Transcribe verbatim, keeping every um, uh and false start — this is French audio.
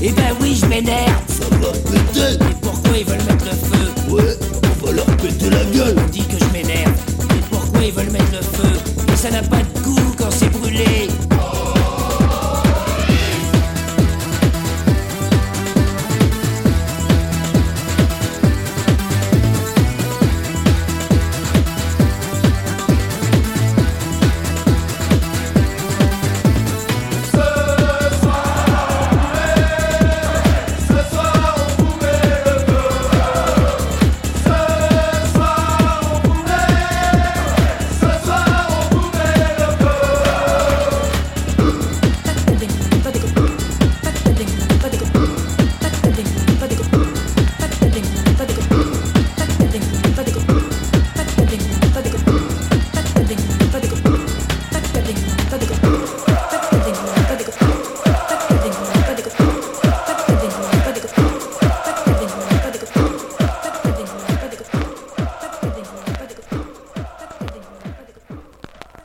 Eh ben oui, je m'énerve. Ça va péter. Et pourquoi ils veulent mettre le feu? Ouais, on va leur péter la gueule. On dit que je m'énerve. Et pourquoi ils veulent mettre le feu? Et ça n'a pas de goût quand c'est brûlé. Pas de